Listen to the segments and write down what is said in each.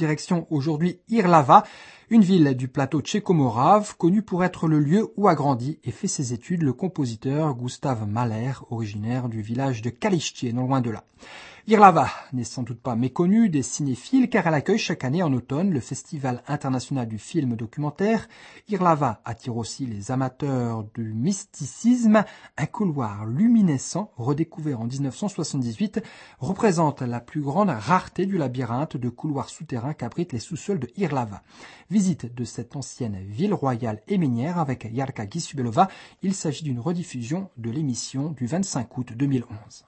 Direction aujourd'hui Irlava, une ville du plateau tchéco-morave, connue pour être le lieu où a grandi et fait ses études le compositeur Gustav Mahler, originaire du village de Kaliszcie, non loin de là. Irlava n'est sans doute pas méconnue des cinéphiles car elle accueille chaque année en automne le Festival international du film documentaire. Irlava attire aussi les amateurs du mysticisme. Un couloir luminescent, redécouvert en 1978, représente la plus grande rareté du labyrinthe de couloirs souterrains qu'abritent les sous-sols de Irlava. Visite de cette ancienne ville royale et minière avec Jarka Gisubelova. Il s'agit d'une rediffusion de l'émission du 25 août 2011.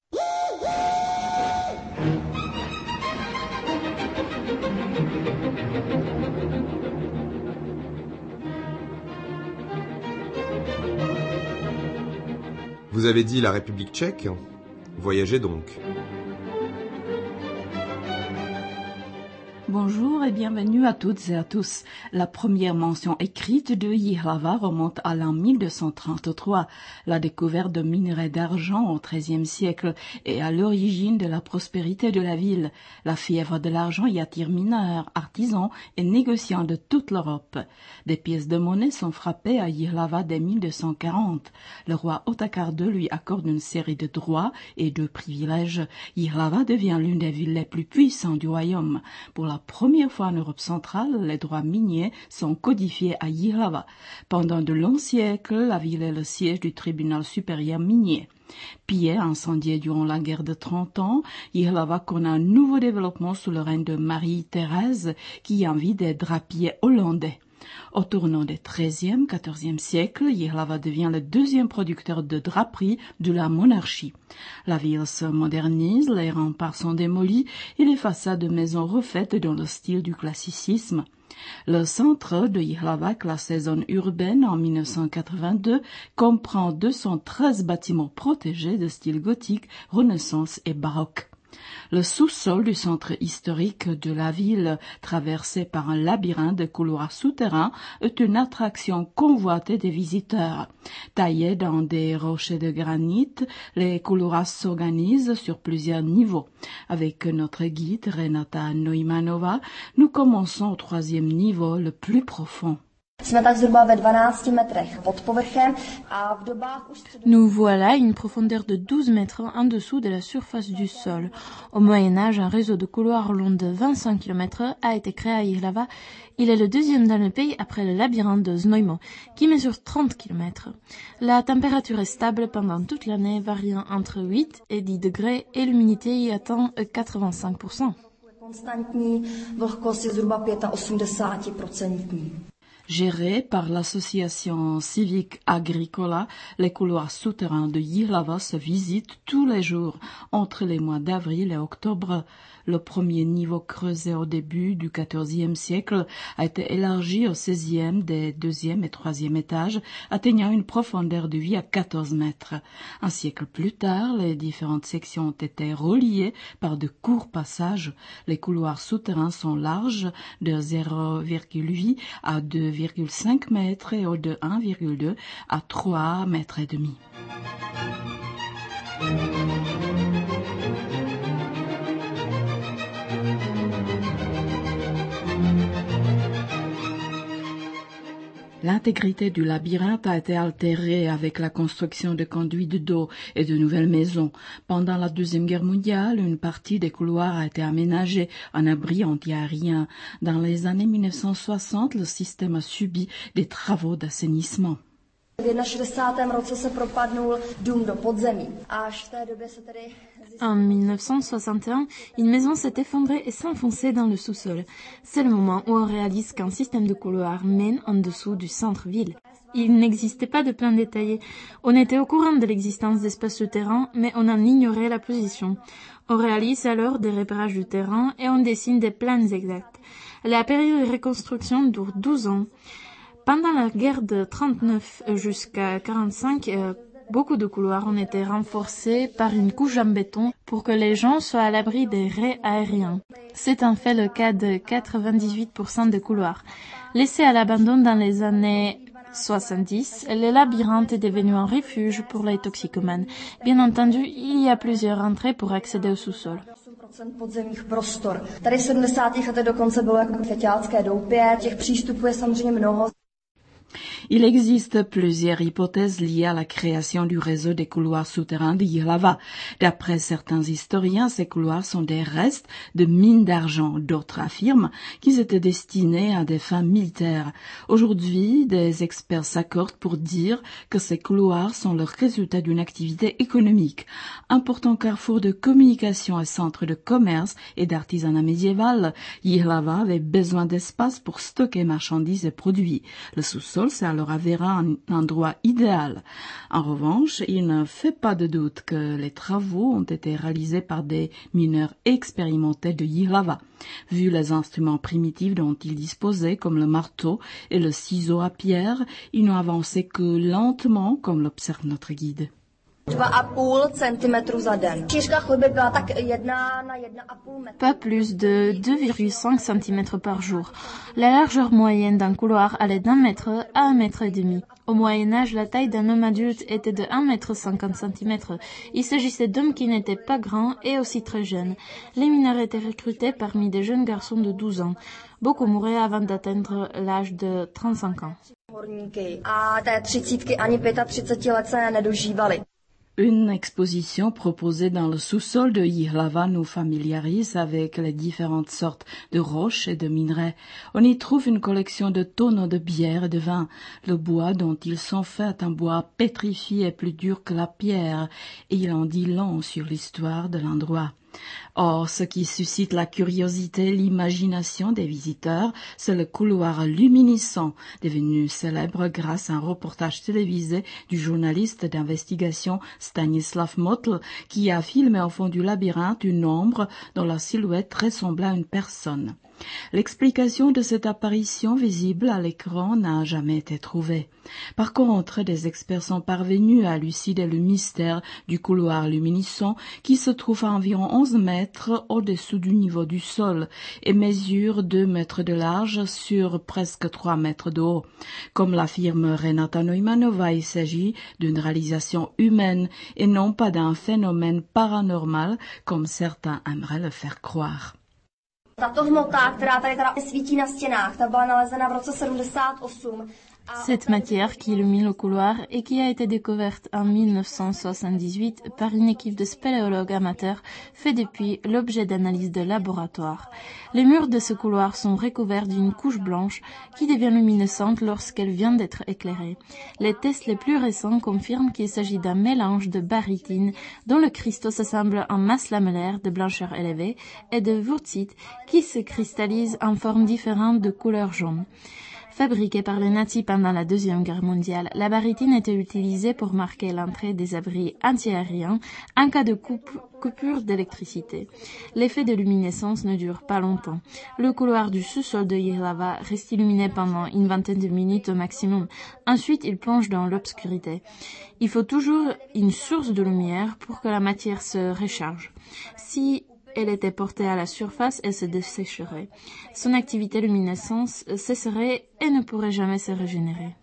Vous avez dit la République tchèque ? Voyagez donc. Bonjour et bienvenue à toutes et à tous. La première mention écrite de Jihlava remonte à l'an 1233. La découverte de minerais d'argent au XIIIe siècle est à l'origine de la prospérité de la ville. La fièvre de l'argent y attire mineurs, artisans et négociants de toute l'Europe. Des pièces de monnaie sont frappées à Jihlava dès 1240. Le roi Otakar II lui accorde une série de droits et de privilèges. Jihlava devient l'une des villes les plus puissantes du royaume. Pour la première fois en Europe centrale, les droits miniers sont codifiés à Jihlava. Pendant de longs siècles, la ville est le siège du tribunal supérieur minier. Pillée, incendiée durant la guerre de 30 ans, Jihlava connaît un nouveau développement sous le règne de Marie-Thérèse, qui envie des drapiers hollandais. Au tournant des XIIIe, XIVe siècles, Jihlava devient le deuxième producteur de draperies de la monarchie. La ville se modernise, les remparts sont démolis et les façades de maisons refaites dans le style du classicisme. Le centre de Jihlava, classé zone urbaine en 1982, comprend 213 bâtiments protégés de style gothique, renaissance et baroque. Le sous-sol du centre historique de la ville, traversé par un labyrinthe de couloirs souterrains, est une attraction convoitée des visiteurs. Taillés dans des rochers de granit, les couloirs s'organisent sur plusieurs niveaux. Avec notre guide Renata Neumanova, nous commençons au 3e niveau, le plus profond. Nous voilà à une profondeur de 12 mètres en dessous de la surface du sol. Au Moyen-Âge, un réseau de couloirs long de 25 km a été créé à Jihlava. Il est le deuxième dans le pays après le labyrinthe de Znojmo, qui mesure 30 km. La température est stable pendant toute l'année, variant entre 8 et 10 degrés, et l'humidité y atteint 85%. Gérés par l'association civique Agricola, les couloirs souterrains de Jihlava se visitent tous les jours entre les mois d'avril et octobre. Le premier niveau creusé au début du XIVe siècle a été élargi au XVIe des 2e et 3e étages, atteignant une profondeur de vie à 14 mètres. Un siècle plus tard, les différentes sections ont été reliées par de courts passages. Les couloirs souterrains sont larges de 0,8 à 2,5 mètres et de 1,2 à 3 mètres et demi. L'intégrité du labyrinthe a été altérée avec la construction de conduits d'eau et de nouvelles maisons. Pendant la Deuxième Guerre mondiale, une partie des couloirs a été aménagée en abri anti-aérien. Dans les années 1960, le système a subi des travaux d'assainissement. En 1961, une maison s'est effondrée et s'est enfoncée dans le sous-sol. C'est le moment où on réalise qu'un système de couloirs mène en dessous du centre-ville. Il n'existait pas de plan détaillé. On était au courant de l'existence d'espaces souterrains, mais on en ignorait la position. On réalise alors des repérages du terrain et on dessine des plans exacts. La période de reconstruction dure 12 ans. Pendant la guerre de 39 jusqu'à 45, beaucoup de couloirs ont été renforcés par une couche en béton pour que les gens soient à l'abri des raies aériens. C'est en fait le cas de 98% des couloirs. Laissés à l'abandon dans les années 70, le labyrinthe est devenu un refuge pour les toxicomanes. Bien entendu, il y a plusieurs entrées pour accéder au sous-sol. podzemních prostor. Tady v 70. letech dokonce bylo jako feťácké doupě, těch přístupů je samozřejmě mnoho. Il existe plusieurs hypothèses liées à la création du réseau des couloirs souterrains de Jihlava. D'après certains historiens, ces couloirs sont des restes de mines d'argent. D'autres affirment qu'ils étaient destinés à des fins militaires. Aujourd'hui, des experts s'accordent pour dire que ces couloirs sont le résultat d'une activité économique. Important carrefour de communication et centre de commerce et d'artisanat médiéval, Jihlava avait besoin d'espace pour stocker marchandises et produits. Le sous-sol s'est alors avéré un endroit idéal. En revanche, il ne fait pas de doute que les travaux ont été réalisés par des mineurs expérimentés de Jihlava. Vu les instruments primitifs dont ils disposaient, comme le marteau et le ciseau à pierre, ils n'ont avancé que lentement, comme l'observe notre guide. 2,5 cm za den. Šířka chodby byla tak 1 na 1,5 mètre. Pas plus de 2,5 cm par jour. La largeur moyenne d'un couloir allait d'1 mètre à 1,5 mètre. Au Moyen-Âge, la taille d'un homme adulte était de 1,50 m. Il s'agissait d'hommes qui n'étaient pas grands et aussi très jeunes. Les mineurs étaient recrutés parmi des jeunes garçons de 12 ans. Beaucoup mouraient avant d'atteindre l'âge de 35 ans. A té 30 ani 35 let se nedožívali. Une exposition proposée dans le sous-sol de Jihlava nous familiarise avec les différentes sortes de roches et de minerais. On y trouve une collection de tonneaux de bière et de vin. Le bois dont ils sont faits est un bois pétrifié et plus dur que la pierre, et il en dit long sur l'histoire de l'endroit. Or, ce qui suscite la curiosité et l'imagination des visiteurs, c'est le couloir luminescent, devenu célèbre grâce à un reportage télévisé du journaliste d'investigation Stanislav Motl, qui a filmé au fond du labyrinthe une ombre dont la silhouette ressemblait à une personne. L'explication de cette apparition visible à l'écran n'a jamais été trouvée. Par contre, des experts sont parvenus à élucider le mystère du couloir luminescent qui se trouve à environ 11 mètres au-dessous du niveau du sol et mesure 2 mètres de large sur presque 3 mètres de haut. Comme l'affirme Renata Neumanova, il s'agit d'une réalisation humaine et non pas d'un phénomène paranormal comme certains aimeraient le faire croire. Tato hmota, která tady teda svítí na stěnách, ta byla nalezena v roce 78. Cette matière qui illumine le couloir et qui a été découverte en 1978 par une équipe de spéléologues amateurs fait depuis l'objet d'analyse de laboratoire. Les murs de ce couloir sont recouverts d'une couche blanche qui devient luminescente lorsqu'elle vient d'être éclairée. Les tests les plus récents confirment qu'il s'agit d'un mélange de barytine dont le cristaux s'assemble en masse lamellaire de blancheur élevée et de wurtzite qui se cristallise en formes différentes de couleur jaune. Fabriquée par les nazis pendant la Deuxième Guerre mondiale, la barytine était utilisée pour marquer l'entrée des abris antiaériens en cas de coupure d'électricité. L'effet de luminescence ne dure pas longtemps. Le couloir du sous-sol de Jihlava reste illuminé pendant une vingtaine de minutes au maximum. Ensuite, il plonge dans l'obscurité. Il faut toujours une source de lumière pour que la matière se recharge. Si elle était portée à la surface, elle se dessécherait. Son activité luminescence cesserait et ne pourrait jamais se régénérer.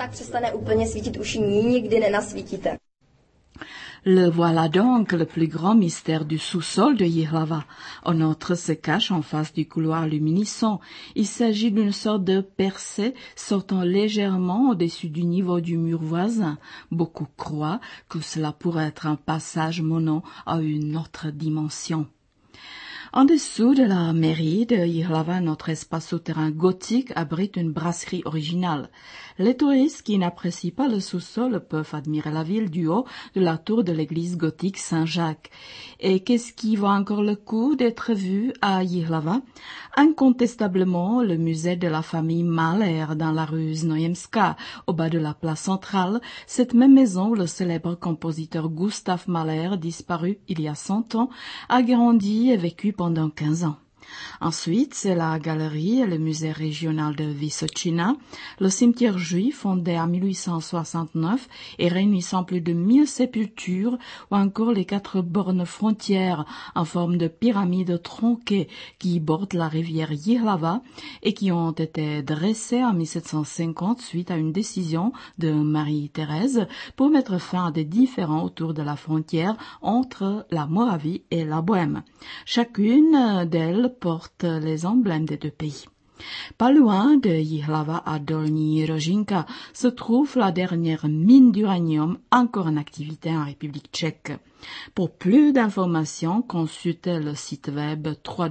Le voilà donc le plus grand mystère du sous-sol de Jihlava. Un autre se cache en face du couloir luminescent. Il s'agit d'une sorte de percée sortant légèrement au-dessus du niveau du mur voisin. Beaucoup croient que cela pourrait être un passage menant à une autre dimension. En dessous de la mairie de Jihlava, notre espace souterrain gothique abrite une brasserie originale. Les touristes qui n'apprécient pas le sous-sol peuvent admirer la ville du haut de la tour de l'église gothique Saint-Jacques. Et qu'est-ce qui vaut encore le coup d'être vu à Jihlava? Incontestablement, le musée de la famille Mahler dans la rue Znojemska, au bas de la place centrale, cette même maison où le célèbre compositeur Gustav Mahler, disparu il y a 100 ans, a grandi et vécu pendant 15 ans. Ensuite, c'est la galerie et le musée régional de Vysočina, le cimetière juif fondé en 1869 et réunissant plus de 1000 sépultures, ou encore les 4 bornes frontières en forme de pyramide tronquée qui bordent la rivière Jihlava et qui ont été dressées en 1750 suite à une décision de Marie-Thérèse pour mettre fin à des différends autour de la frontière entre la Moravie et la Bohême. Chacune d'elles porte les emblèmes des 2 pays. Pas loin de Jihlava à Dolní Rožínka se trouve la dernière mine d'uranium encore en activité en République tchèque. Pour plus d'informations, consultez le site web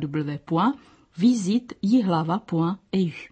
www.visitejihlava.eu.